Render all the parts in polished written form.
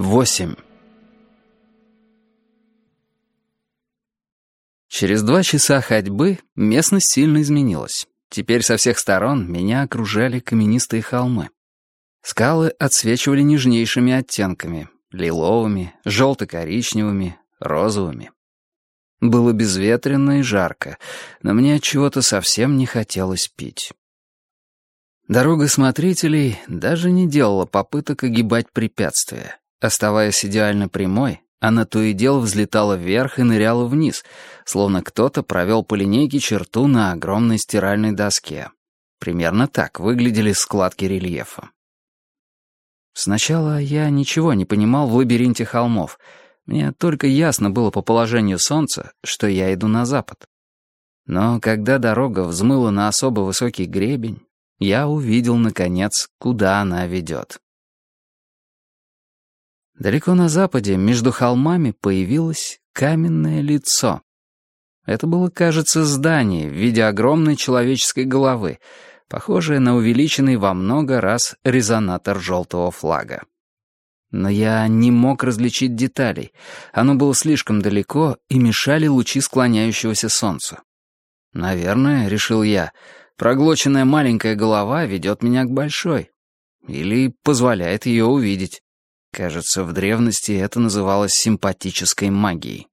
8. Через 2 часа ходьбы местность сильно изменилась. Теперь со всех сторон меня окружали каменистые холмы. Скалы отсвечивали нежнейшими оттенками — лиловыми, желто-коричневыми, розовыми. Было безветренно и жарко, но мне от чего-то совсем не хотелось пить. Дорога смотрителей даже не делала попыток огибать препятствия. Оставаясь идеально прямой, она то и дело взлетала вверх и ныряла вниз, словно кто-то провел по линейке черту на огромной стиральной доске. Примерно так выглядели складки рельефа. Сначала я ничего не понимал в лабиринте холмов. Мне только ясно было по положению солнца, что я иду на запад. Но когда дорога взмыла на особо высокий гребень, я увидел, наконец, куда она ведет. Далеко на западе, между холмами, появилось каменное лицо. Это было, кажется, здание в виде огромной человеческой головы, похожее на увеличенный во много раз резонатор желтого флага. Но я не мог различить деталей. Оно было слишком далеко, и мешали лучи склоняющегося солнца. Наверное, решил я, проглоченная маленькая голова ведет меня к большой. Или позволяет ее увидеть. Кажется, в древности это называлось симпатической магией.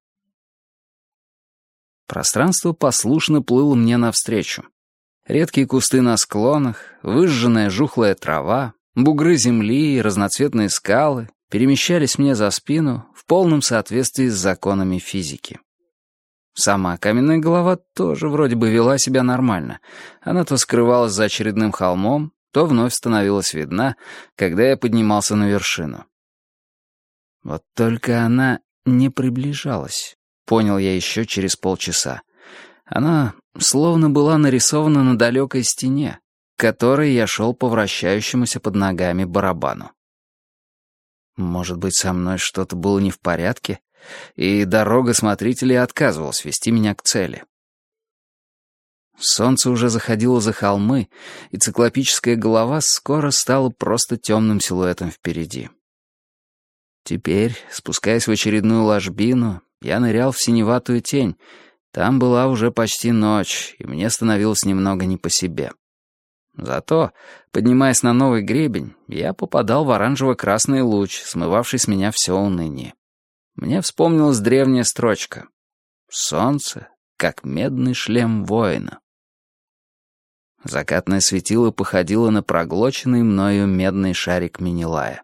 Пространство послушно плыло мне навстречу. Редкие кусты на склонах, выжженная жухлая трава, бугры земли и разноцветные скалы перемещались мне за спину в полном соответствии с законами физики. Сама каменная голова тоже вроде бы вела себя нормально. Она то скрывалась за очередным холмом, то вновь становилась видна, когда я поднимался на вершину. Вот только она не приближалась, понял я еще через полчаса. Она словно была нарисована на далекой стене, к которой я шел по вращающемуся под ногами барабану. Может быть, со мной что-то было не в порядке, и дорога смотрителей отказывалась вести меня к цели. Солнце уже заходило за холмы, и циклопическая голова скоро стала просто темным силуэтом впереди. Теперь, спускаясь в очередную ложбину, я нырял в синеватую тень. Там была уже почти ночь, и мне становилось немного не по себе. Зато, поднимаясь на новый гребень, я попадал в оранжево-красный луч, смывавший с меня все уныние. Мне вспомнилась древняя строчка: «Солнце, как медный шлем воина». Закатное светило походило на проглоченный мною медный шарик Менелая.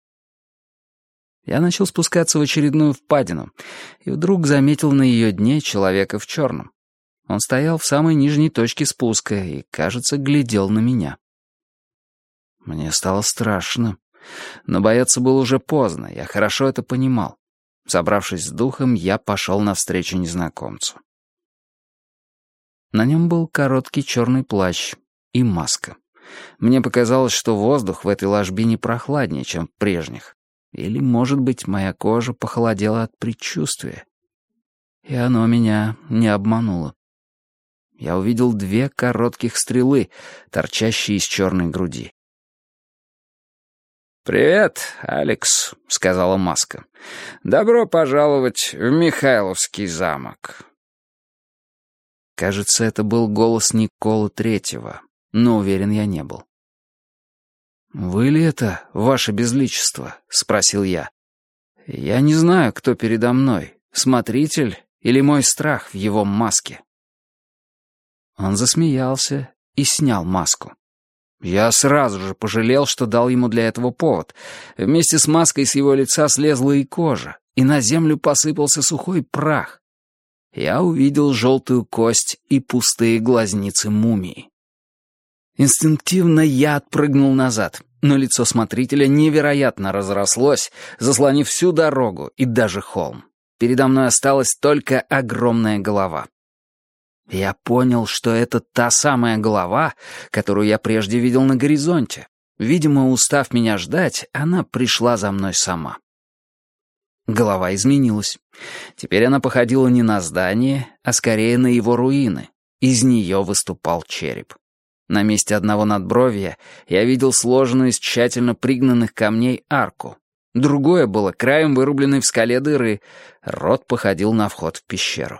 Я начал спускаться в очередную впадину, и вдруг заметил на ее дне человека в черном. Он стоял в самой нижней точке спуска и, кажется, глядел на меня. Мне стало страшно, но бояться было уже поздно, я хорошо это понимал. Собравшись с духом, я пошел навстречу незнакомцу. На нем был короткий черный плащ и маска. Мне показалось, что воздух в этой ложбине прохладнее, чем в прежних. Или, может быть, моя кожа похолодела от предчувствия. И оно меня не обмануло. Я увидел 2 коротких стрелы, торчащие из черной груди. «Привет, Алекс», — сказала маска. «Добро пожаловать в Михайловский замок». Кажется, это был голос Николы Третьего, но уверен я не был. «Вы ли это, ваше безличество?» — спросил я. «Я не знаю, кто передо мной, смотритель или мой страх в его маске». Он засмеялся и снял маску. Я сразу же пожалел, что дал ему для этого повод. Вместе с маской с его лица слезла и кожа, и на землю посыпался сухой прах. Я увидел желтую кость и пустые глазницы мумии. Инстинктивно я отпрыгнул назад, но лицо смотрителя невероятно разрослось, заслонив всю дорогу и даже холм. Передо мной осталась только огромная голова. Я понял, что это та самая голова, которую я прежде видел на горизонте. Видимо, устав меня ждать, она пришла за мной сама. Голова изменилась. Теперь она походила не на здание, а скорее на его руины. Из нее выступал череп. На месте одного надбровья я видел сложенную из тщательно пригнанных камней арку. другое было краем вырубленной в скале дыры. Рот походил на вход в пещеру.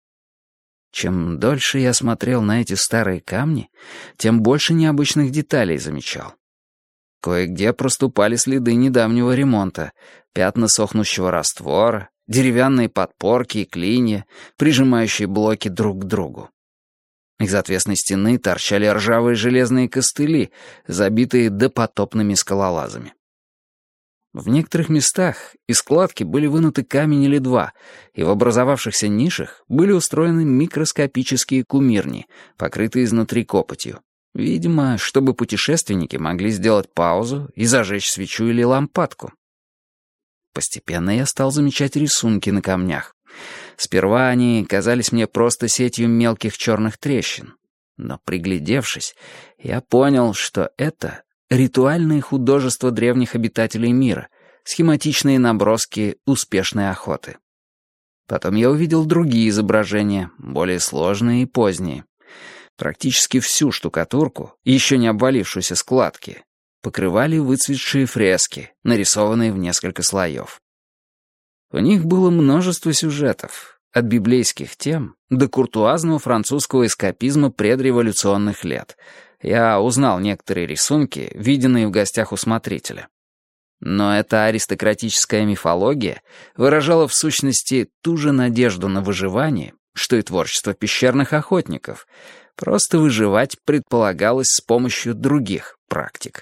Чем дольше я смотрел на эти старые камни, тем больше необычных деталей замечал. Кое-где проступали следы недавнего ремонта, пятна сохнущего раствора, деревянные подпорки и клинья, прижимающие блоки друг к другу. Из отвесной стены торчали ржавые железные костыли, забитые допотопными скалолазами. В некоторых местах из кладки были вынуты камень или два, и в образовавшихся нишах были устроены микроскопические кумирни, покрытые изнутри копотью. Видимо, чтобы путешественники могли сделать паузу и зажечь свечу или лампадку. Постепенно я стал замечать рисунки на камнях. Сперва они казались мне просто сетью мелких черных трещин. Но приглядевшись, я понял, что это ритуальные художества древних обитателей мира, схематичные наброски успешной охоты. Потом я увидел другие изображения, более сложные и поздние. Практически всю штукатурку, еще не обвалившуюся складки, покрывали выцветшие фрески, нарисованные в несколько слоев. В них было множество сюжетов, от библейских тем до куртуазного французского эскапизма предреволюционных лет. Я узнал некоторые рисунки, виденные в гостях у смотрителя. Но эта аристократическая мифология выражала в сущности ту же надежду на выживание, что и творчество пещерных охотников. Просто выживать предполагалось с помощью других практик.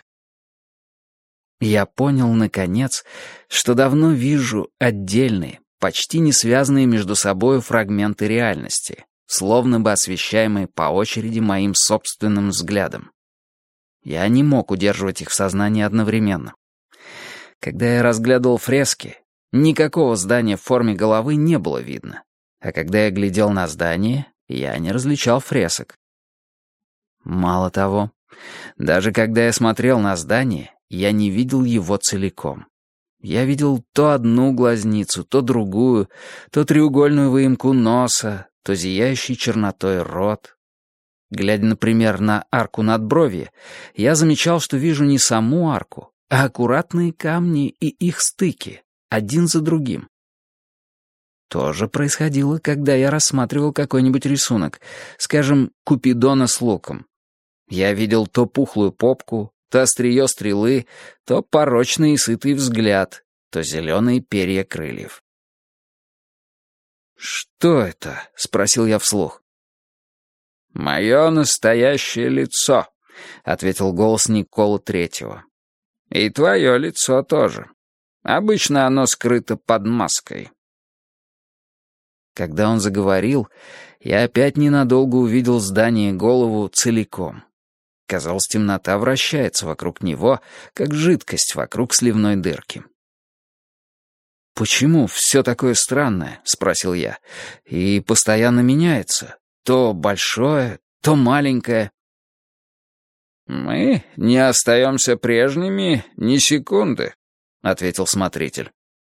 Я понял, наконец, что давно вижу отдельные, почти не связанные между собой фрагменты реальности, словно бы освещаемые по очереди моим собственным взглядом. Я не мог удерживать их в сознании одновременно. Когда я разглядывал фрески, никакого здания в форме головы не было видно, а когда я глядел на здание, я не различал фресок. Мало того, даже когда я смотрел на здание, я не видел его целиком. Я видел то одну глазницу, то другую, то треугольную выемку носа, то зияющий чернотой рот. Глядя, например, на арку надбровья, я замечал, что вижу не саму арку, а аккуратные камни и их стыки, один за другим. То же происходило, когда я рассматривал какой-нибудь рисунок, скажем, Купидона с луком. Я видел то пухлую попку, то острие стрелы, то порочный и сытый взгляд, то зеленые перья крыльев. «Что это?» — спросил я вслух. «Мое настоящее лицо», — ответил голос Никола Третьего. «И твое лицо тоже. Обычно оно скрыто под маской». Когда он заговорил, я опять ненадолго увидел здание и голову целиком. Казалось, темнота вращается вокруг него, как жидкость вокруг сливной дырки. «Почему все такое странное?» — спросил я. «И постоянно меняется. То большое, то маленькое». «Мы не остаемся прежними ни секунды», — ответил смотритель.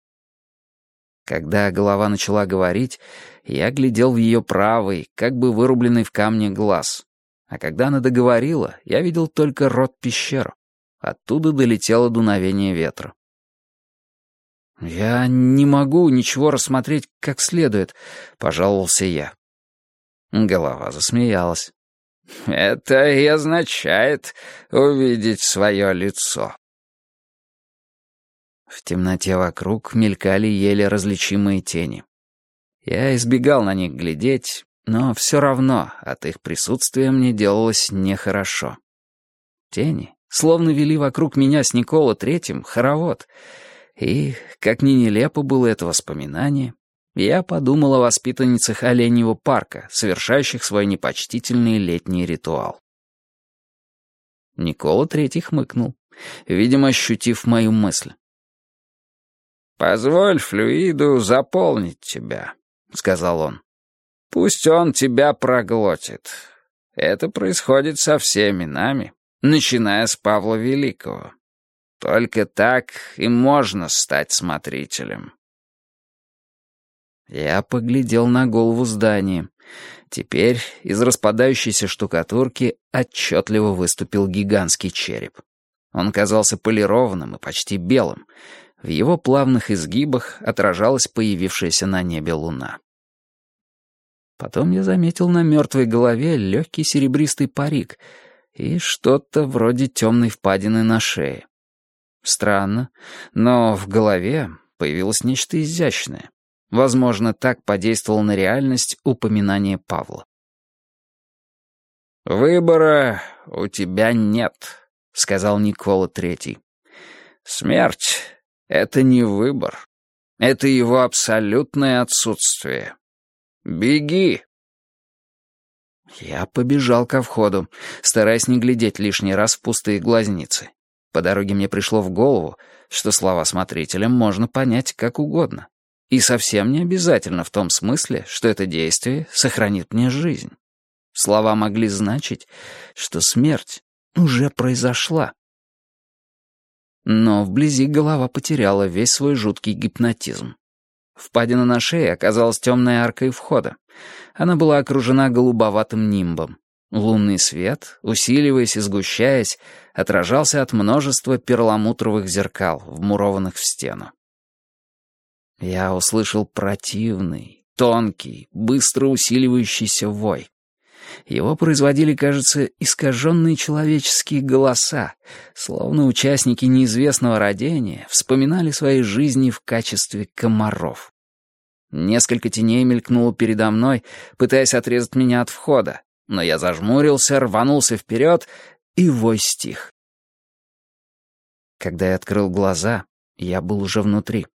Когда голова начала говорить, я глядел в ее правый, как бы вырубленный в камне глаз. А когда она договорила, я видел только рот-пещеру. Оттуда долетело дуновение ветра. «Я не могу ничего рассмотреть как следует», — пожаловался я. Голова засмеялась. «Это и означает увидеть свое лицо». В темноте вокруг мелькали еле различимые тени. Я избегал на них глядеть, но все равно от их присутствия мне делалось нехорошо. Тени словно вели вокруг меня с Никола Третьим хоровод, и, как ни нелепо было это воспоминание, я подумал о воспитанницах Оленьего парка, совершающих свой непочтительный летний ритуал. Никола Третий хмыкнул, видимо, ощутив мою мысль. «Позволь флюиду заполнить тебя», — сказал он. «Пусть он тебя проглотит. Это происходит со всеми нами, начиная с Павла Великого. Только так и можно стать смотрителем». Я поглядел на голову здания. Теперь из распадающейся штукатурки отчетливо выступил гигантский череп. Он казался полированным и почти белым. В его плавных изгибах отражалась появившаяся на небе луна. Потом я заметил на мертвой голове легкий серебристый парик и что-то вроде темной впадины на шее. Странно, но в голове появилось нечто изящное. Возможно, так подействовало на реальность упоминание Павла. «Выбора у тебя нет», — сказал Никола Третий. «Смерть — это не выбор. Это его абсолютное отсутствие. Беги!» Я побежал ко входу, стараясь не глядеть лишний раз в пустые глазницы. По дороге мне пришло в голову, что слова смотрителя можно понять как угодно. И совсем не обязательно в том смысле, что это действие сохранит мне жизнь. Слова могли значить, что смерть уже произошла. Но вблизи голова потеряла весь свой жуткий гипнотизм. Впадина на шее оказалась темной аркой входа. Она была окружена голубоватым нимбом. Лунный свет, усиливаясь и сгущаясь, отражался от множества перламутровых зеркал, вмурованных в стену. Я услышал противный, тонкий, быстро усиливающийся вой. Его производили, кажется, искаженные человеческие голоса, словно участники неизвестного родения вспоминали свои жизни в качестве комаров. Несколько теней мелькнуло передо мной, пытаясь отрезать меня от входа, но я зажмурился, рванулся вперед, и вой стих. Когда я открыл глаза, я был уже внутри.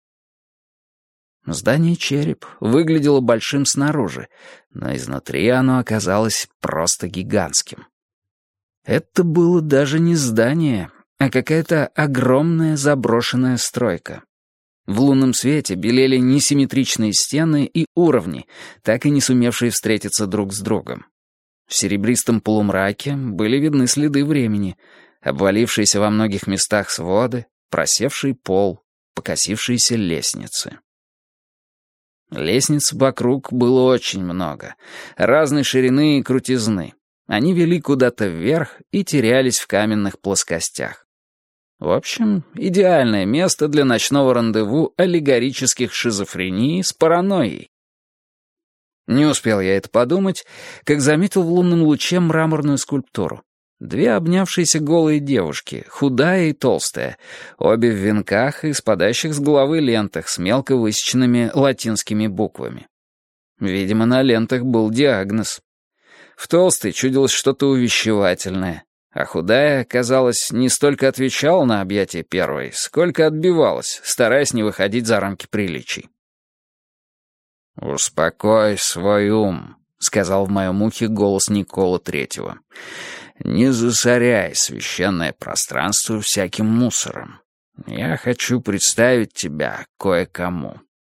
Здание «Череп» выглядело большим снаружи, но изнутри оно оказалось просто гигантским. Это было даже не здание, а какая-то огромная заброшенная стройка. В лунном свете белели несимметричные стены и уровни, так и не сумевшие встретиться друг с другом. В серебристом полумраке были видны следы времени, обвалившиеся во многих местах своды, просевший пол, покосившиеся лестницы. Лестниц вокруг было очень много, разной ширины и крутизны. Они вели куда-то вверх и терялись в каменных плоскостях. В общем, идеальное место для ночного рандеву аллегорических шизофрений с паранойей. Не успел я это подумать, как заметил в лунном луче мраморную скульптуру. Две обнявшиеся голые девушки, худая и толстая, обе в венках и спадающих с головы лентах с мелко высеченными латинскими буквами. Видимо, на лентах был диагноз. В толстой чудилось что-то увещевательное, а худая, казалось, не столько отвечала на объятие первой, сколько отбивалась, стараясь не выходить за рамки приличий. «Успокой свой ум», — сказал в моем ухе голос Никола Третьего. «Не засоряй священное пространство всяким мусором. Я хочу представить тебя кое-кому».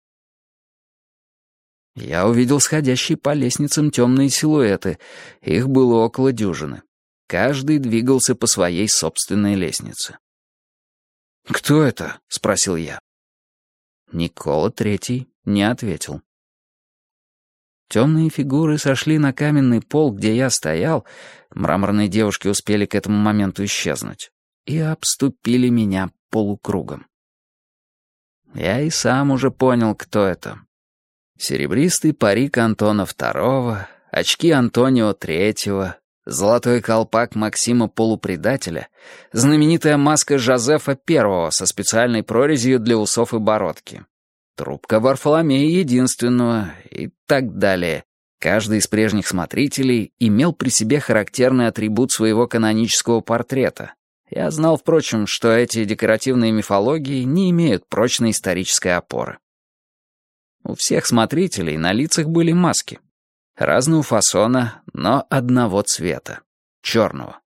Я увидел сходящие по лестницам темные силуэты. Их было около дюжины. Каждый двигался по своей собственной лестнице. «Кто это?» — спросил я. Никола Третий не ответил. Темные фигуры сошли на каменный пол, где я стоял, мраморные девушки успели к этому моменту исчезнуть, и обступили меня полукругом. Я и сам уже понял, кто это. Серебристый парик Антона II, очки Антонио III, золотой колпак Максима Полупредателя, знаменитая маска Жозефа I со специальной прорезью для усов и бородки, трубка Варфоломея Единственного и так далее. Каждый из прежних смотрителей имел при себе характерный атрибут своего канонического портрета. Я знал, впрочем, что эти декоративные мифологии не имеют прочной исторической опоры. У всех смотрителей на лицах были маски. Разного фасона, но одного цвета — черного.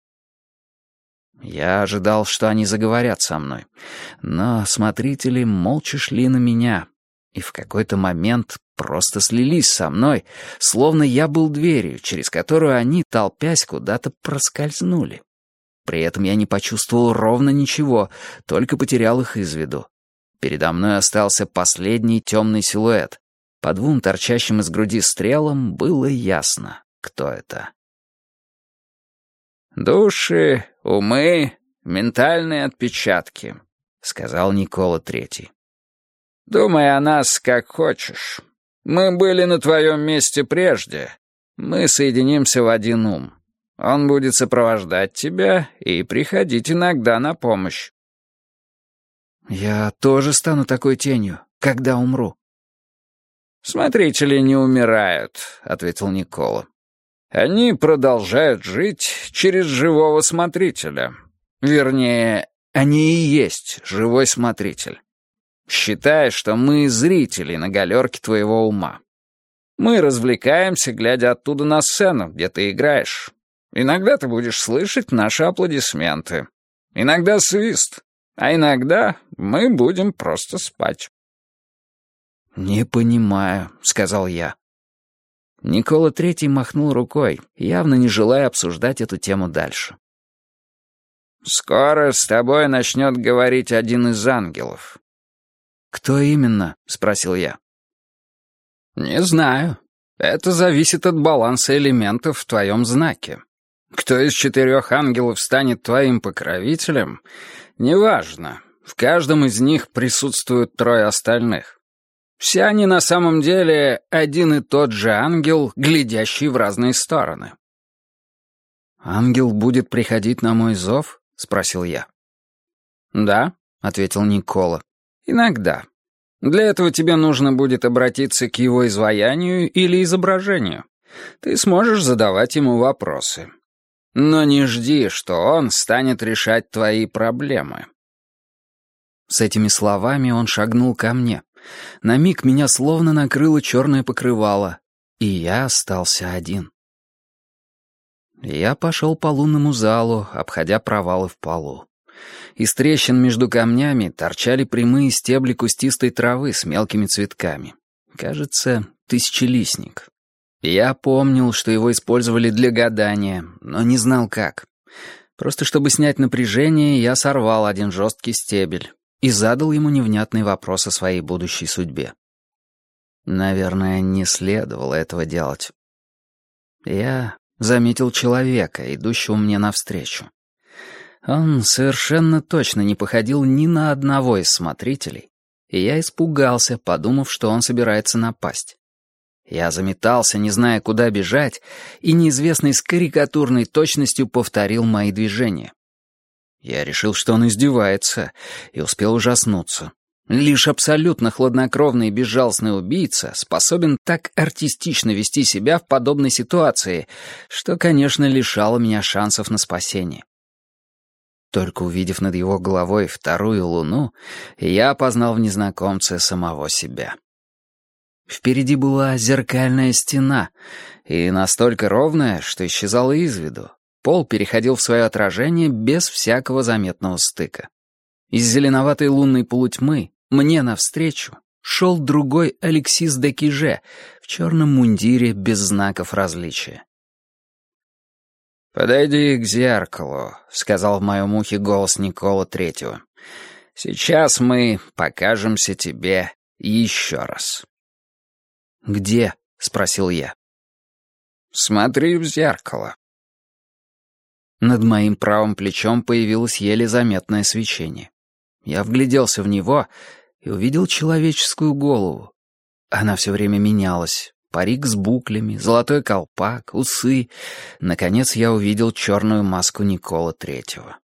Я ожидал, что они заговорят со мной, но смотрители молча шли на меня и в какой-то момент просто слились со мной, словно я был дверью, через которую они, толпясь, куда-то проскользнули. При этом я не почувствовал ровно ничего, только потерял их из виду. Передо мной остался последний темный силуэт. По двум торчащим из груди стрелам было ясно, кто это. «Души, умы, ментальные отпечатки», — сказал Никола Третий. «Думай о нас как хочешь. Мы были на твоем месте прежде. Мы соединимся в один ум. Он будет сопровождать тебя и приходить иногда на помощь». «Я тоже стану такой тенью, когда умру». «Смотрители не умирают», — ответил Никола. «Они продолжают жить через живого смотрителя. Вернее, они и есть живой смотритель. Считай, что мы зрители на галерке твоего ума. Мы развлекаемся, глядя оттуда на сцену, где ты играешь. Иногда ты будешь слышать наши аплодисменты. Иногда свист. А иногда мы будем просто спать». «Не понимаю», — сказал я. Никола Третий махнул рукой, явно не желая обсуждать эту тему дальше. «Скоро с тобой начнет говорить один из ангелов». «Кто именно?» — спросил я. «Не знаю. Это зависит от баланса элементов в твоем знаке. Кто из 4 ангелов станет твоим покровителем, неважно. В каждом из них присутствуют 3 остальных. Все они на самом деле один и тот же ангел, глядящий в разные стороны». «Ангел будет приходить на мой зов?» — спросил я. «Да», — ответил Никола. «Иногда. Для этого тебе нужно будет обратиться к его изваянию или изображению. Ты сможешь задавать ему вопросы. Но не жди, что он станет решать твои проблемы». С этими словами он шагнул ко мне. На миг меня словно накрыло черное покрывало, и я остался один. Я пошел по лунному залу, обходя провалы в полу. Из трещин между камнями торчали прямые стебли кустистой травы с мелкими цветками. Кажется, тысячелистник. Я помнил, что его использовали для гадания, но не знал как. Просто чтобы снять напряжение, я сорвал один жесткий стебель и задал ему невнятный вопрос о своей будущей судьбе. Наверное, не следовало этого делать. Я заметил человека, идущего мне навстречу. Он совершенно точно не походил ни на одного из смотрителей, и я испугался, подумав, что он собирается напасть. Я заметался, не зная, куда бежать, и неизвестный с карикатурной точностью повторил мои движения. Я решил, что он издевается, и успел ужаснуться. Лишь абсолютно хладнокровный и безжалостный убийца способен так артистично вести себя в подобной ситуации, что, конечно, лишало меня шансов на спасение. Только увидев над его головой 2-ю луну, я опознал в незнакомце самого себя. Впереди была зеркальная стена, и настолько ровная, что исчезала из виду. Пол переходил в свое отражение без всякого заметного стыка. Из зеленоватой лунной полутьмы мне навстречу шел другой Алексис де Киже в черном мундире без знаков различия. «Подойди к зеркалу», — сказал в моем ухе голос Никола Третьего. «Сейчас мы покажемся тебе еще раз». «Где?» — спросил я. «Смотри в зеркало». Над моим правым плечом появилось еле заметное свечение. Я вгляделся в него и увидел человеческую голову. Она все время менялась. Парик с буклями, золотой колпак, усы. Наконец я увидел черную маску Никола Третьего.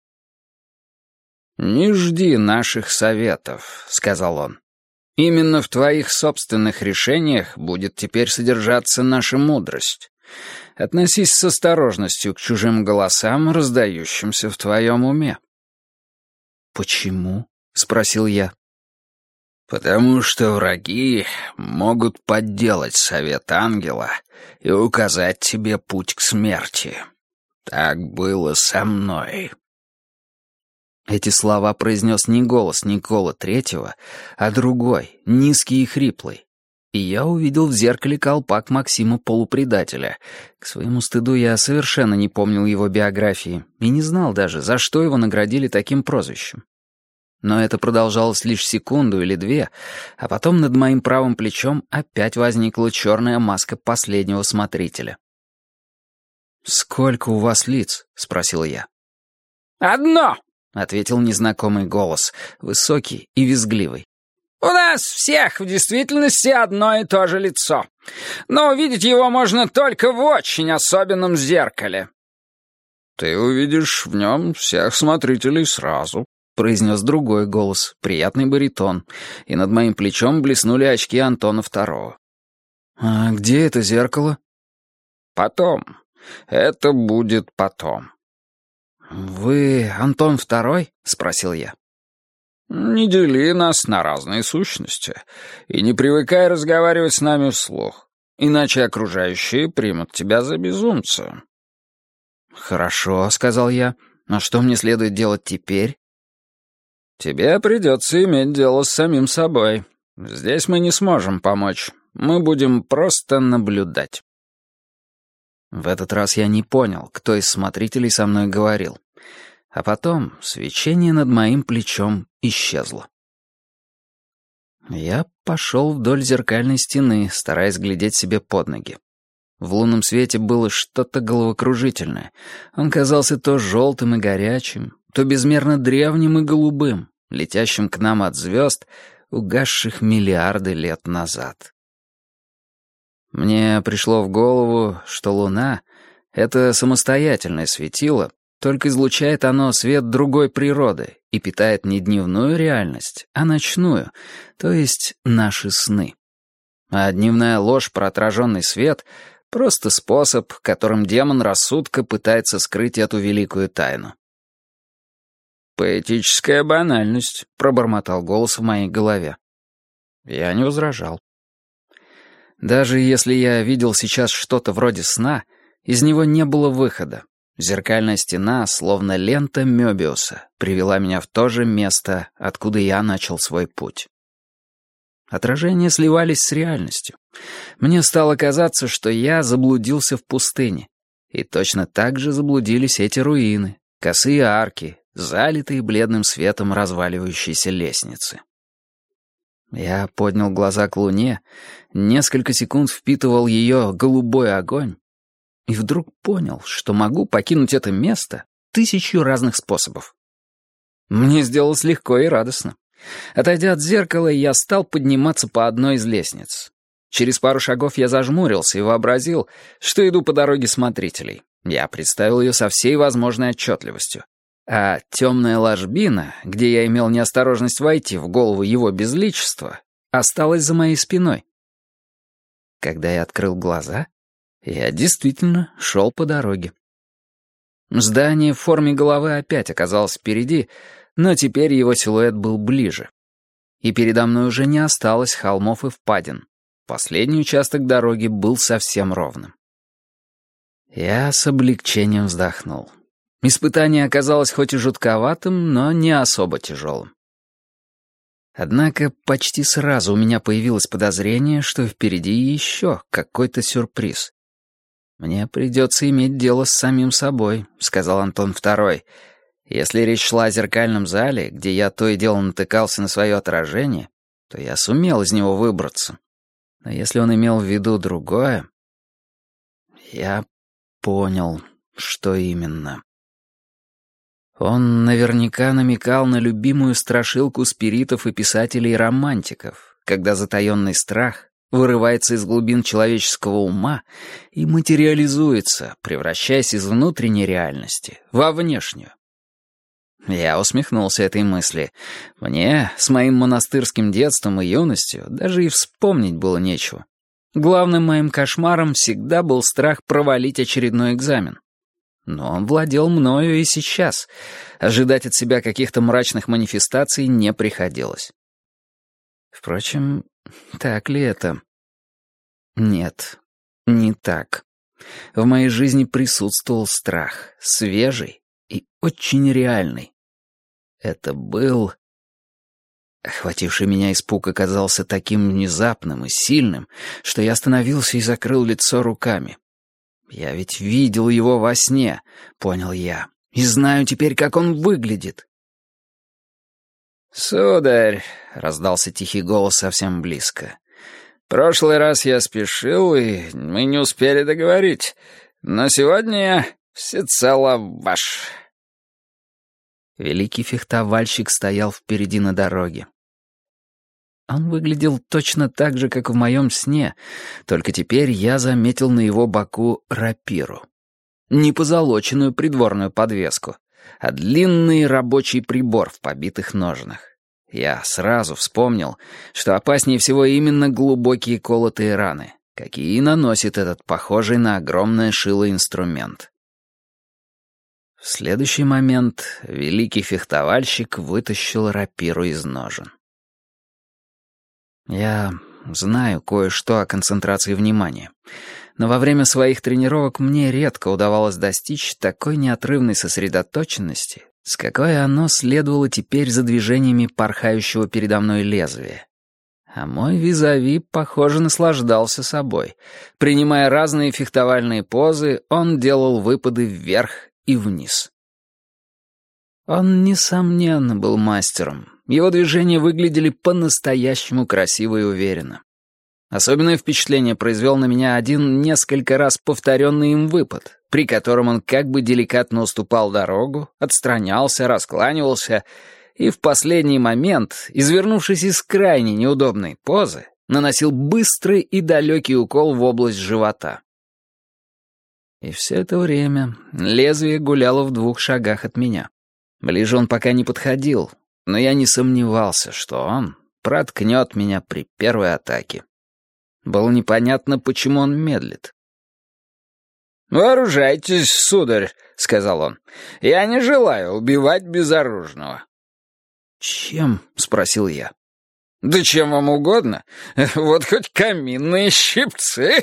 «Не жди наших советов», — сказал он. «Именно в твоих собственных решениях будет теперь содержаться наша мудрость. Относись с осторожностью к чужим голосам, раздающимся в твоем уме». «Почему?» — спросил я. «Потому что враги могут подделать совет ангела и указать тебе путь к смерти. Так было со мной». Эти слова произнес не голос Никола Третьего, а другой, низкий и хриплый. И я увидел в зеркале колпак Максима Полупредателя. К своему стыду я совершенно не помнил его биографии и не знал даже, за что его наградили таким прозвищем. Но это продолжалось лишь секунду или 2, а потом над моим правым плечом опять возникла черная маска последнего смотрителя. «Сколько у вас лиц?» — спросил я. «Одно!» — ответил незнакомый голос, высокий и визгливый. «У нас всех в действительности одно и то же лицо, но увидеть его можно только в очень особенном зеркале». «Ты увидишь в нем всех смотрителей сразу», — произнес другой голос, приятный баритон, и над моим плечом блеснули очки Антона II. «А где это зеркало?» «Потом. Это будет потом». «Вы Антон II?» — спросил я. «Не дели нас на разные сущности, и не привыкай разговаривать с нами вслух, иначе окружающие примут тебя за безумца». «Хорошо», — сказал я. «Но что мне следует делать теперь?» «Тебе придется иметь дело с самим собой. Здесь мы не сможем помочь. Мы будем просто наблюдать». В этот раз я не понял, кто из смотрителей со мной говорил. А потом свечение над моим плечом исчезло. Я пошел вдоль зеркальной стены, стараясь глядеть себе под ноги. В лунном свете было что-то головокружительное. Он казался то желтым и горячим, то безмерно древним и голубым, летящим к нам от звезд, угасших миллиарды лет назад. Мне пришло в голову, что луна — это самостоятельное светило, только излучает оно свет другой природы и питает не дневную реальность, а ночную, то есть наши сны. А дневная ложь про отраженный свет — просто способ, которым демон рассудка пытается скрыть эту великую тайну. «Поэтическая банальность», — пробормотал голос в моей голове. Я не возражал. Даже если я видел сейчас что-то вроде сна, из него не было выхода. Зеркальная стена, словно лента Мёбиуса, привела меня в то же место, откуда я начал свой путь. Отражения сливались с реальностью. Мне стало казаться, что я заблудился в пустыне. И точно так же заблудились эти руины, косые арки, залитые бледным светом разваливающиеся лестницы. Я поднял глаза к луне, несколько секунд впитывал ее голубой огонь, и вдруг понял, что могу покинуть это место 1000 разных способов. Мне сделалось легко и радостно. Отойдя от зеркала, я стал подниматься по одной из лестниц. Через пару шагов я зажмурился и вообразил, что иду по дороге смотрителей. Я представил ее со всей возможной отчетливостью. А темная ложбина, где я имел неосторожность войти в голову его безличества, осталась за моей спиной. Когда я открыл глаза, я действительно шел по дороге. Здание в форме головы опять оказалось впереди, но теперь его силуэт был ближе. И передо мной уже не осталось холмов и впадин. Последний участок дороги был совсем ровным. Я с облегчением вздохнул. Испытание оказалось хоть и жутковатым, но не особо тяжелым. Однако почти сразу у меня появилось подозрение, что впереди еще какой-то сюрприз. «Мне придется иметь дело с самим собой», — сказал Антон II. «Если речь шла о зеркальном зале, где я то и дело натыкался на свое отражение, то я сумел из него выбраться. Но если он имел в виду другое...» Я понял, что именно. Он наверняка намекал на любимую страшилку спиритов и писателей-романтиков, когда затаенный страх вырывается из глубин человеческого ума и материализуется, превращаясь из внутренней реальности во внешнюю. Я усмехнулся этой мысли. Мне, с моим монастырским детством и юностью, даже и вспомнить было нечего. Главным моим кошмаром всегда был страх провалить очередной экзамен. Но он владел мною и сейчас. Ожидать от себя каких-то мрачных манифестаций не приходилось. Впрочем, так ли это? Нет, не так. В моей жизни присутствовал страх, свежий и очень реальный. Это был... Охвативший меня испуг оказался таким внезапным и сильным, что я остановился и закрыл лицо руками. «Я ведь видел его во сне», — понял я, — «и знаю теперь, как он выглядит». «Сударь», — раздался тихий голос совсем близко, — «прошлый раз я спешил, и мы не успели договорить, но сегодня я всецело ваш». Великий фехтовальщик стоял впереди на дороге. Он выглядел точно так же, как в моем сне, только теперь я заметил на его боку рапиру. Не позолоченную придворную подвеску, а длинный рабочий прибор в побитых ножнах. Я сразу вспомнил, что опаснее всего именно глубокие колотые раны, какие наносит этот похожий на огромное шило инструмент. В следующий момент великий фехтовальщик вытащил рапиру из ножен. Я знаю кое-что о концентрации внимания, но во время своих тренировок мне редко удавалось достичь такой неотрывной сосредоточенности, с какой оно следовало теперь за движениями порхающего передо мной лезвия. А мой визави, похоже, наслаждался собой. Принимая разные фехтовальные позы, он делал выпады вверх и вниз. Он, несомненно, был мастером. Его движения выглядели по-настоящему красиво и уверенно. Особенное впечатление произвел на меня один несколько раз повторенный им выпад, при котором он как бы деликатно уступал дорогу, отстранялся, раскланивался и в последний момент, извернувшись из крайне неудобной позы, наносил быстрый и далекий укол в область живота. И все это время лезвие гуляло в 2 шагах от меня. Ближе он пока не подходил, но я не сомневался, что он проткнет меня при первой атаке. Было непонятно, почему он медлит. «Вооружайтесь, сударь», — сказал он. «Я не желаю убивать безоружного». «Чем?» — спросил я. «Да чем вам угодно. Вот хоть каминные щипцы».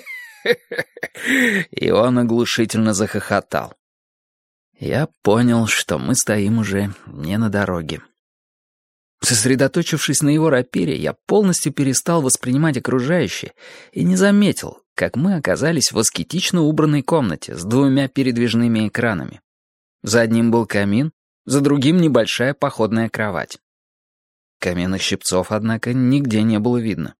И он оглушительно захохотал. Я понял, что мы стоим уже не на дороге. Сосредоточившись на его рапире, я полностью перестал воспринимать окружающее и не заметил, как мы оказались в аскетично убранной комнате с 2 передвижными экранами. За одним был камин, за другим небольшая походная кровать. Каменных щипцов, однако, нигде не было видно.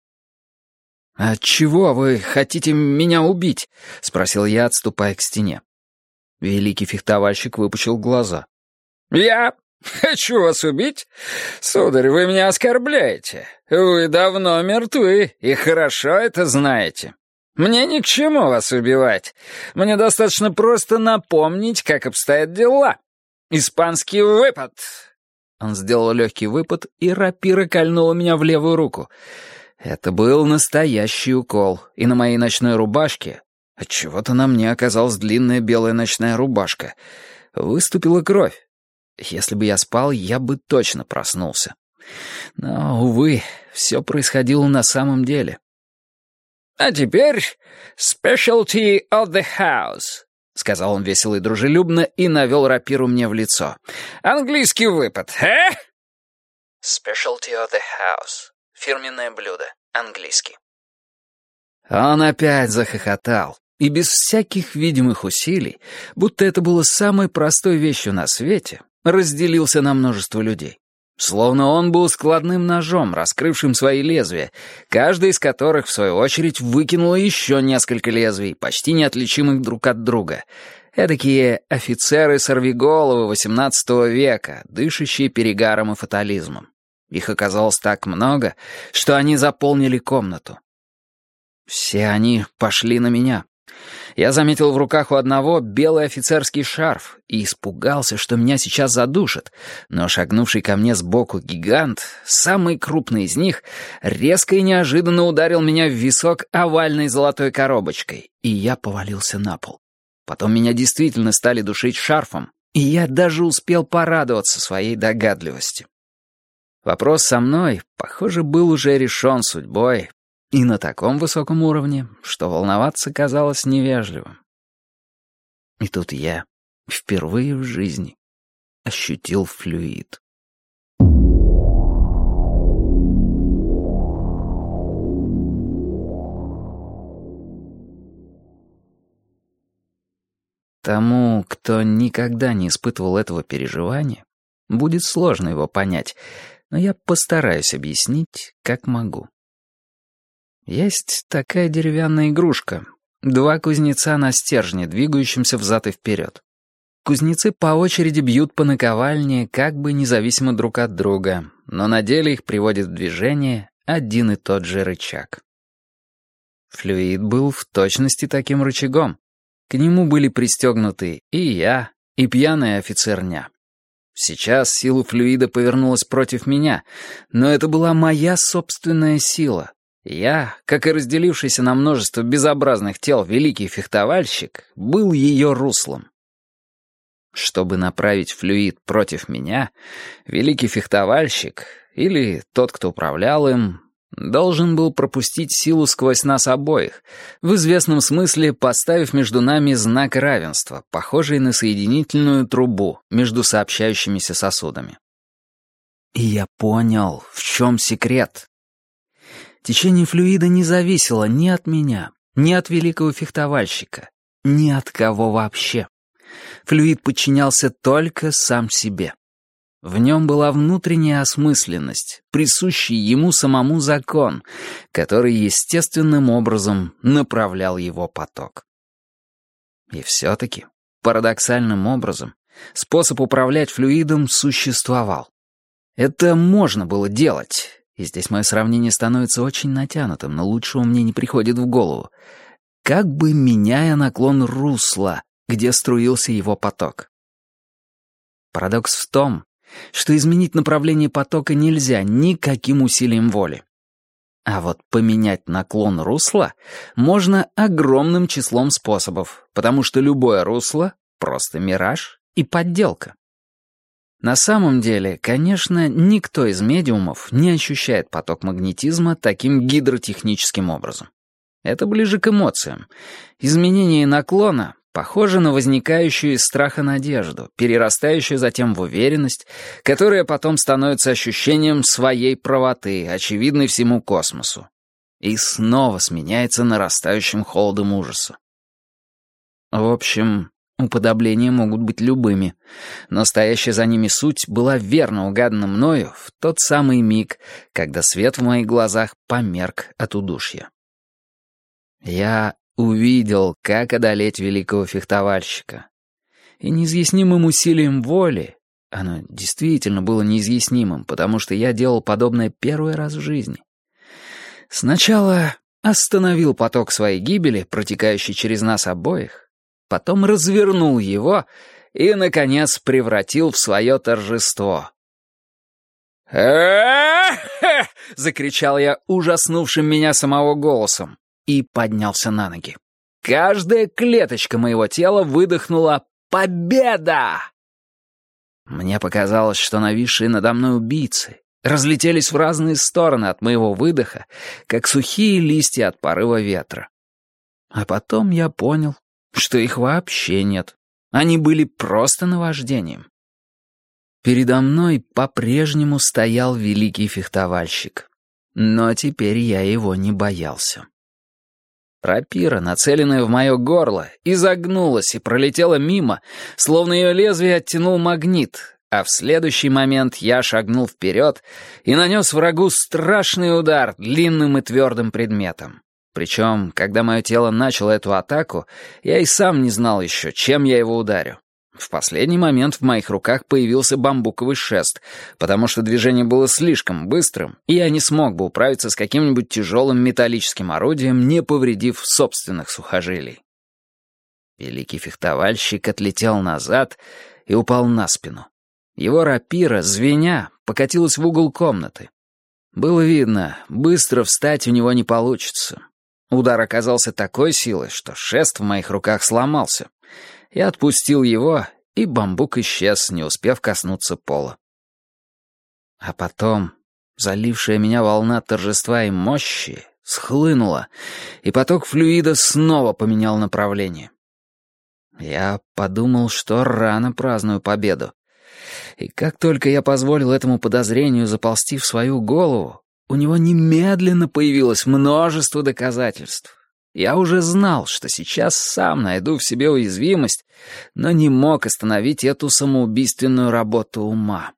«Отчего вы хотите меня убить?» — спросил я, отступая к стене. Великий фехтовальщик выпучил глаза. «Я хочу вас убить? Сударь, вы меня оскорбляете. Вы давно мертвы, и хорошо это знаете. Мне ни к чему вас убивать. Мне достаточно просто напомнить, как обстоят дела. Испанский выпад». Он сделал легкий выпад, и рапира кольнула меня в левую руку. Это был настоящий укол, и на моей ночной рубашке, отчего-то на мне оказалась длинная белая ночная рубашка, выступила кровь. Если бы я спал, я бы точно проснулся. Но, увы, все происходило на самом деле. «А теперь specialty of the house», — сказал он весело и дружелюбно и навел рапиру мне в лицо. «Английский выпад, Specialty of the house. Фирменное блюдо. Английский. Он опять захохотал, и без всяких видимых усилий, будто это было самой простой вещью на свете, разделился на множество людей. Словно он был складным ножом, раскрывшим свои лезвия, каждый из которых, в свою очередь, выкинуло еще несколько лезвий, почти неотличимых друг от друга. Эдакие офицеры-сорвиголовы XVIII века, дышащие перегаром и фатализмом. Их оказалось так много, что они заполнили комнату. Все они пошли на меня. Я заметил в руках у одного белый офицерский шарф и испугался, что меня сейчас задушат, но шагнувший ко мне сбоку гигант, самый крупный из них, резко и неожиданно ударил меня в висок овальной золотой коробочкой, и я повалился на пол. Потом меня действительно стали душить шарфом, и я даже успел порадоваться своей догадливости. Вопрос со мной, похоже, был уже решен судьбой, и на таком высоком уровне, что волноваться казалось невежливым. И тут я впервые в жизни ощутил флюид. Тому, кто никогда не испытывал этого переживания, будет сложно его понять, но я постараюсь объяснить, как могу. Есть такая деревянная игрушка. 2 кузнеца на стержне, двигающимся взад и вперед. Кузнецы по очереди бьют по наковальне, как бы независимо друг от друга, но на деле их приводит в движение один и тот же рычаг. Флюид был в точности таким рычагом. К нему были пристегнуты и я, и пьяная офицерня. Сейчас сила флюида повернулась против меня, но это была моя собственная сила. Я, как и разделившийся на множество безобразных тел великий фехтовальщик, был ее руслом. Чтобы направить флюид против меня, великий фехтовальщик, или тот, кто управлял им, должен был пропустить силу сквозь нас обоих, в известном смысле поставив между нами знак равенства, похожий на соединительную трубу между сообщающимися сосудами. И я понял, в чем секрет. Течение флюида не зависело ни от меня, ни от великого фехтовальщика, ни от кого вообще. Флюид подчинялся только сам себе. В нем была внутренняя осмысленность, присущий ему самому закон, который естественным образом направлял его поток. И все-таки, парадоксальным образом, способ управлять флюидом существовал. Это можно было делать, и здесь мое сравнение становится очень натянутым, но лучшего мне не приходит в голову, как бы меняя наклон русла, где струился его поток. Парадокс в том, что изменить направление потока нельзя никаким усилием воли. А вот поменять наклон русла можно огромным числом способов, потому что любое русло — просто мираж и подделка. На самом деле, конечно, никто из медиумов не ощущает поток магнетизма таким гидротехническим образом. Это ближе к эмоциям. Изменение наклона похоже на возникающую из страха надежду, перерастающую затем в уверенность, которая потом становится ощущением своей правоты, очевидной всему космосу, и снова сменяется нарастающим холодом ужаса. В общем, уподобления могут быть любыми, но стоящая за ними суть была верно угадана мною в тот самый миг, когда свет в моих глазах померк от удушья. Я увидел, как одолеть великого фехтовальщика. И неизъяснимым усилием воли, оно действительно было неизъяснимым, потому что я делал подобное первый раз в жизни. Сначала остановил поток своей гибели, протекающий через нас обоих, потом развернул его и, наконец, превратил в свое торжество. Закричал я ужаснувшим меня самого голосом и поднялся на ноги. Каждая клеточка моего тела выдохнула «Победа!». Мне показалось, что нависшие надо мной убийцы разлетелись в разные стороны от моего выдоха, как сухие листья от порыва ветра. А потом я понял, что их вообще нет. Они были просто наваждением. Передо мной по-прежнему стоял великий фехтовальщик. Но теперь я его не боялся. Рапира, нацеленная в мое горло, изогнулась и пролетела мимо, словно ее лезвие оттянул магнит, а в следующий момент я шагнул вперед и нанес врагу страшный удар длинным и твердым предметом. Причем, когда мое тело начало эту атаку, я и сам не знал еще, чем я его ударю. В последний момент в моих руках появился бамбуковый шест, потому что движение было слишком быстрым, и я не смог бы управиться с каким-нибудь тяжелым металлическим орудием, не повредив собственных сухожилий. Великий фехтовальщик отлетел назад и упал на спину. Его рапира, звеня, покатилась в угол комнаты. Было видно, быстро встать у него не получится. Удар оказался такой силой, что шест в моих руках сломался. Я отпустил его, и бамбук исчез, не успев коснуться пола. А потом залившая меня волна торжества и мощи схлынула, и поток флюида снова поменял направление. Я подумал, что рано праздную победу. И как только я позволил этому подозрению заползти в свою голову, у него немедленно появилось множество доказательств. Я уже знал, что сейчас сам найду в себе уязвимость, но не мог остановить эту самоубийственную работу ума.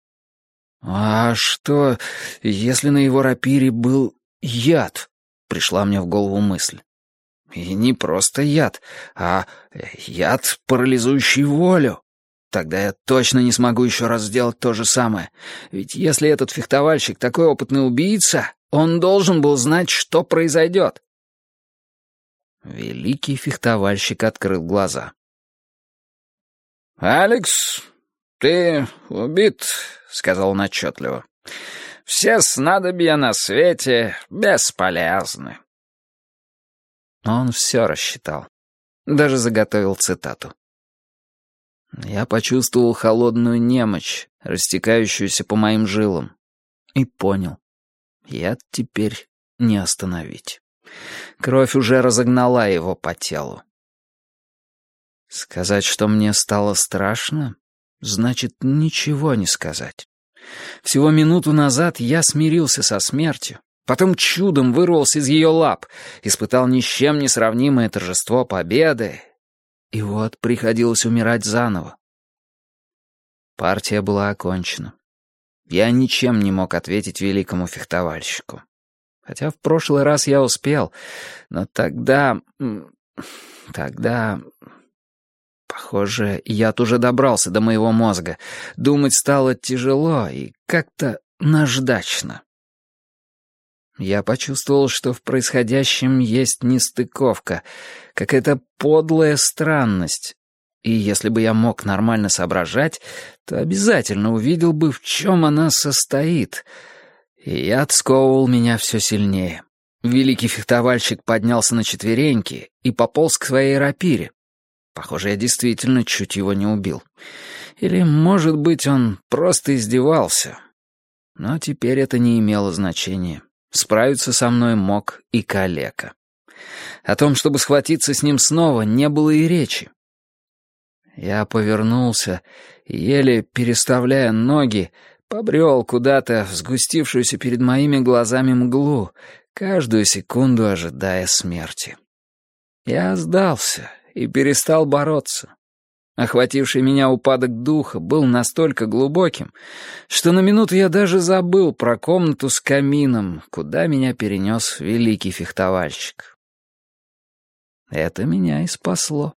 «А что, если на его рапире был яд?» — пришла мне в голову мысль. И не просто яд, а яд, парализующий волю. Тогда я точно не смогу еще раз сделать то же самое. Ведь если этот фехтовальщик такой опытный убийца, он должен был знать, что произойдет. Великий фехтовальщик открыл глаза. «Алекс, ты убит», — сказал он отчетливо. «Все снадобья на свете бесполезны». Он все рассчитал. Даже заготовил цитату. Я почувствовал холодную немочь, растекающуюся по моим жилам, и понял. Яд теперь не остановить. Кровь уже разогнала его по телу. Сказать, что мне стало страшно, значит ничего не сказать. Всего минуту назад я смирился со смертью, потом чудом вырвался из ее лап, испытал ни с чем не сравнимое торжество победы, и вот приходилось умирать заново. Партия была окончена. Я ничем не мог ответить великому фехтовальщику. Хотя в прошлый раз я успел, но тогда... Похоже, яд уже добрался до моего мозга. Думать стало тяжело и как-то наждачно. Я почувствовал, что в происходящем есть нестыковка, какая-то подлая странность. И если бы я мог нормально соображать, то обязательно увидел бы, в чем она состоит. И яд сковывал меня все сильнее. Великий фехтовальщик поднялся на четвереньки и пополз к своей рапире. Похоже, я действительно чуть его не убил. Или, может быть, он просто издевался. Но теперь это не имело значения. Справиться со мной мог и калека. О том, чтобы схватиться с ним снова, не было и речи. Я повернулся и, еле переставляя ноги, побрел куда-то в сгустившуюся перед моими глазами мглу, каждую секунду ожидая смерти. Я сдался и перестал бороться. Охвативший меня упадок духа был настолько глубоким, что на минуту я даже забыл про комнату с камином, куда меня перенес великий фехтовальщик. Это меня и спасло.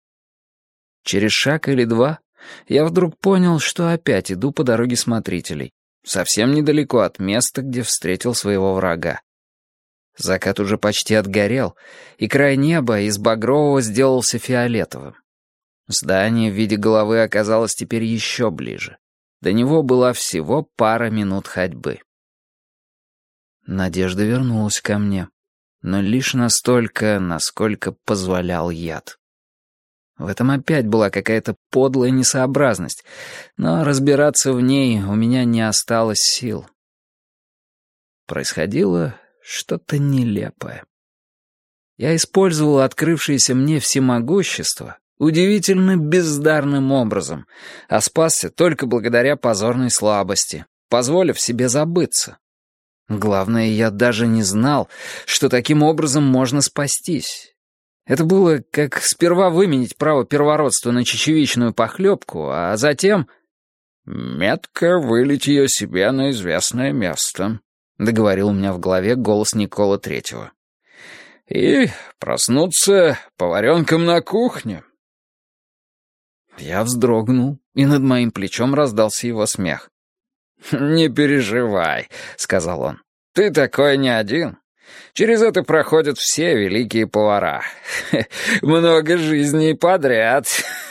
Через шаг или два я вдруг понял, что опять иду по дороге смотрителей, совсем недалеко от места, где встретил своего врага. Закат уже почти отгорел, и край неба из багрового сделался фиолетовым. Здание в виде головы оказалось теперь еще ближе. До него была всего пара минут ходьбы. Надежда вернулась ко мне, но лишь настолько, насколько позволял яд. В этом опять была какая-то подлая несообразность, но разбираться в ней у меня не осталось сил. Происходило что-то нелепое. Я использовал открывшееся мне всемогущество удивительно бездарным образом, а спасся только благодаря позорной слабости, позволив себе забыться. Главное, я даже не знал, что таким образом можно спастись. Это было как сперва выменить право первородства на чечевичную похлебку, а затем... «Метко вылить ее себе на известное место», — договорил у меня в голове голос Никола Третьего. «И проснуться поваренком на кухне». Я вздрогнул, и над моим плечом раздался его смех. «Не переживай», — сказал он. «Ты такой не один. Через это проходят все великие повара. Много жизней подряд».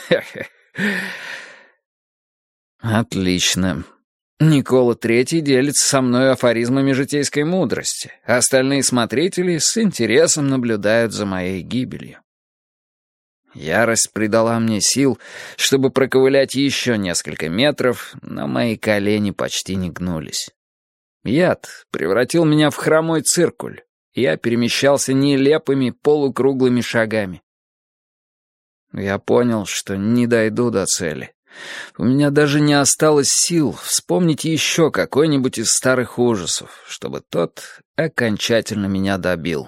Отлично. Никола Третий делится со мной афоризмами житейской мудрости, а остальные смотрители с интересом наблюдают за моей гибелью. Ярость придала мне сил, чтобы проковылять еще несколько метров, но мои колени почти не гнулись. Яд превратил меня в хромой циркуль, и я перемещался нелепыми полукруглыми шагами. Я понял, что не дойду до цели. У меня даже не осталось сил вспомнить еще какой-нибудь из старых ужасов, чтобы тот окончательно меня добил.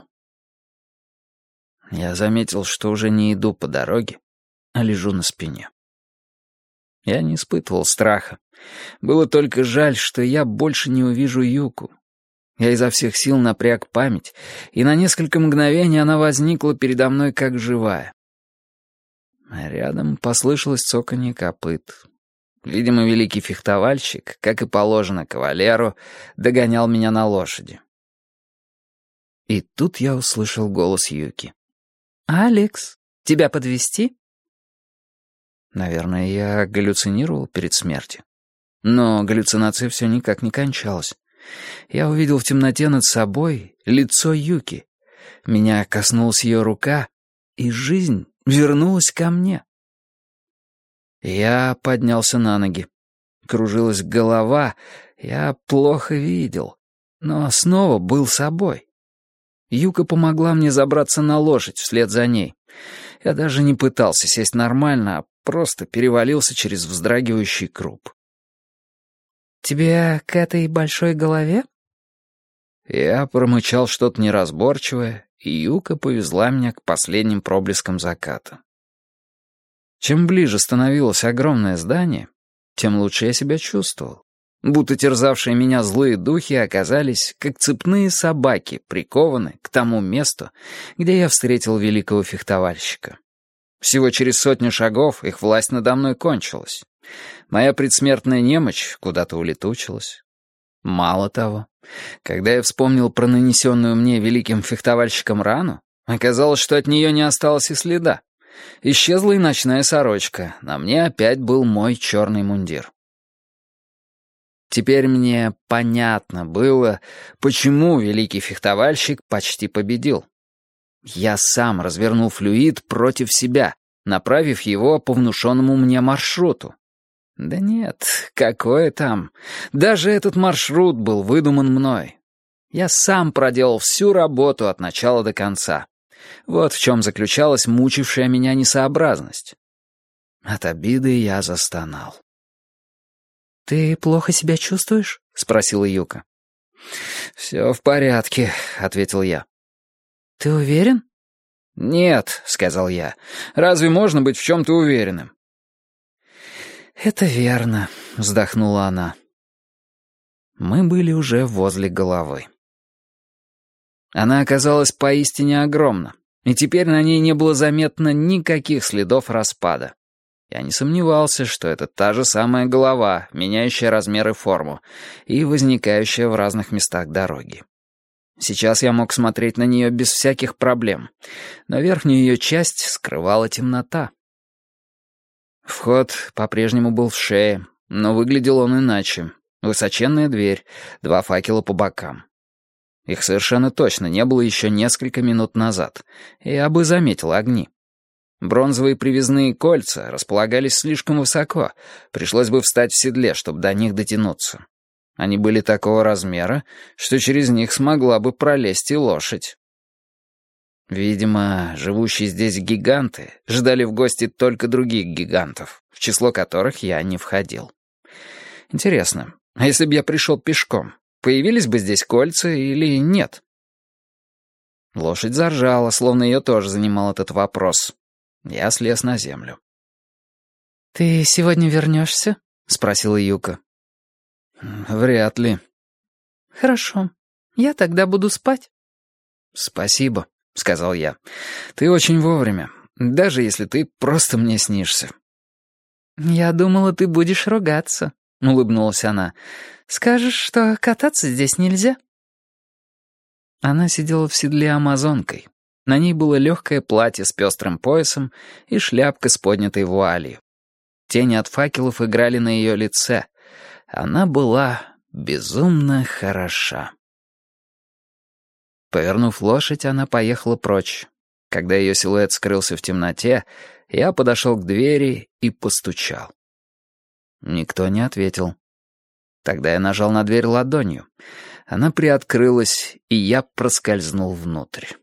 Я заметил, что уже не иду по дороге, а лежу на спине. Я не испытывал страха. Было только жаль, что я больше не увижу Юку. Я изо всех сил напряг память, и на несколько мгновений она возникла передо мной как живая. Рядом послышалось цоканье копыт. Видимо, великий фехтовальщик, как и положено кавалеру, догонял меня на лошади. И тут я услышал голос Юки. «Алекс, тебя подвезти?» Наверное, я галлюцинировал перед смертью. Но галлюцинация все никак не кончалась. Я увидел в темноте над собой лицо Юки. Меня коснулась ее рука, и жизнь вернулась ко мне. Я поднялся на ноги. Кружилась голова, я плохо видел, но снова был собой. Юка помогла мне забраться на лошадь вслед за ней. Я даже не пытался сесть нормально, а просто перевалился через вздрагивающий круп. «Тебе к этой большой голове?» Я промычал что-то неразборчивое, и Юка повезла меня к последним проблескам заката. Чем ближе становилось огромное здание, тем лучше я себя чувствовал. Будто терзавшие меня злые духи оказались, как цепные собаки, прикованы к тому месту, где я встретил великого фехтовальщика. Всего через 100 шагов их власть надо мной кончилась. Моя предсмертная немочь куда-то улетучилась. Мало того, когда я вспомнил про нанесенную мне великим фехтовальщиком рану, оказалось, что от нее не осталось и следа. Исчезла и ночная сорочка, на мне опять был мой черный мундир. Теперь мне понятно было, почему великий фехтовальщик почти победил. Я сам развернул флюид против себя, направив его по внушенному мне маршруту. Да нет, какое там. Даже этот маршрут был выдуман мной. Я сам проделал всю работу от начала до конца. Вот в чем заключалась мучившая меня несообразность. От обиды я застонал. «Ты плохо себя чувствуешь?» — спросила Юка. «Все в порядке», — ответил я. «Ты уверен?» «Нет», — сказал я. «Разве можно быть в чем-то уверенным?» «Это верно», — вздохнула она. Мы были уже возле головы. Она оказалась поистине огромна, и теперь на ней не было заметно никаких следов распада. Я не сомневался, что это та же самая голова, меняющая размер и форму, и возникающая в разных местах дороги. Сейчас я мог смотреть на нее без всяких проблем, но верхнюю ее часть скрывала темнота. Вход по-прежнему был в шее, но выглядел он иначе. Высоченная дверь, 2 факела по бокам. Их совершенно точно не было еще несколько минут назад. Я бы заметил огни. Бронзовые привязные кольца располагались слишком высоко, пришлось бы встать в седле, чтобы до них дотянуться. Они были такого размера, что через них смогла бы пролезть и лошадь. Видимо, живущие здесь гиганты ждали в гости только других гигантов, в число которых я не входил. Интересно, а если бы я пришел пешком, появились бы здесь кольца или нет? Лошадь заржала, словно ее тоже занимал этот вопрос. Я слез на землю. «Ты сегодня вернешься?» — спросила Юка. «Вряд ли». «Хорошо. Я тогда буду спать». «Спасибо», — сказал я. «Ты очень вовремя, даже если ты просто мне снишься». «Я думала, ты будешь ругаться», — улыбнулась она. «Скажешь, что кататься здесь нельзя?» Она сидела в седле амазонкой. На ней было легкое платье с пестрым поясом и шляпка с поднятой вуалью. Тени от факелов играли на ее лице. Она была безумно хороша. Повернув лошадь, она поехала прочь. Когда ее силуэт скрылся в темноте, я подошел к двери и постучал. Никто не ответил. Тогда я нажал на дверь ладонью. Она приоткрылась, и я проскользнул внутрь.